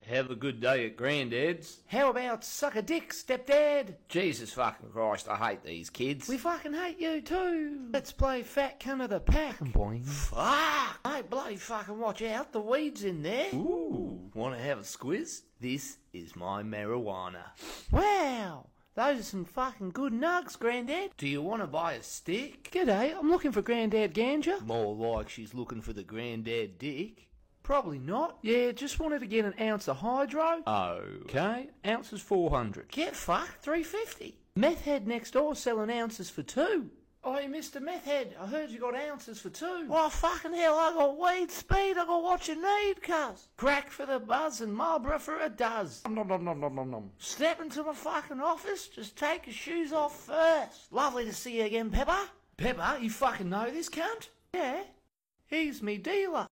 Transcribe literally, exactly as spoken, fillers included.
Have a good day at Grandad's. How about suck a dick, stepdad? Jesus fucking Christ, I hate these kids. We fucking hate you too. Let's play fat cunt of the pack. Boing. Fuck! Hey, bloody fucking watch out, the weed's in there. Ooh, wanna have a squiz? This is my marijuana. Wow! Those are some fucking good nugs, Grandad. Do you want to buy a stick? G'day, I'm looking for Grandad Ganja. More like she's looking for the Grandad dick. Probably not. Yeah, just wanted to get an ounce of hydro. Oh. Okay, ounces four hundred. Get fucked, three fifty. Meth head next door selling ounces for two. Oi, Mister Meth head, I heard you got ounces for two. Well, fucking hell, I got weed speed, I got what you need, cuz. Crack for the buzz and Marlboro for a dozen. Nom nom nom nom nom nom. Step into my fucking office, just take your shoes off first. Lovely to see you again, Pepper. Pepper, you fucking know this cunt? Yeah. He's me dealer.